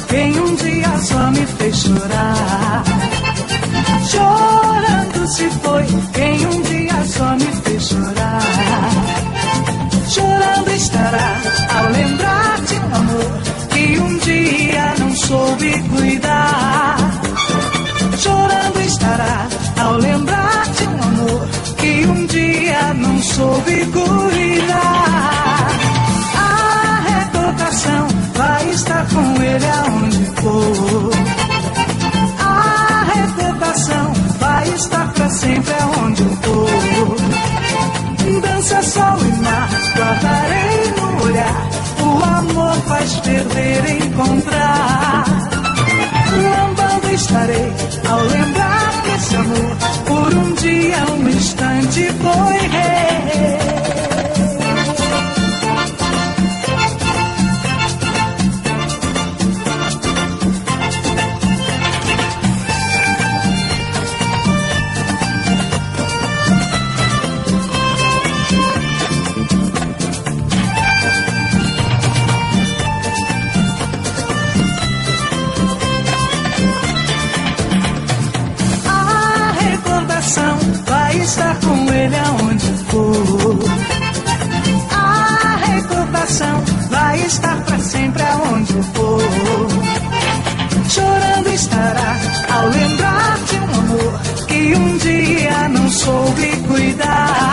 quem um dia só me fez chorar. Chorando se foi quem um dia só me fez chorar. Chorando estará ao lembrar de um amor que um dia não soube cuidar. Chorando estará ao lembrar de um amor que um dia não soube cuidar. A recordação vai estar com ele aonde for. A recordação vai estar pra sempre aonde eu for. Dança, sol e mar, guardarei no olhar. O amor faz perder, encontrar. Lambando estarei ao lembrar desse amor. Por um dia, um instante foi rei. Vai estar com ele aonde for. A recordação vai estar pra sempre aonde for. Chorando estará ao lembrar de um amor que um dia não soube cuidar.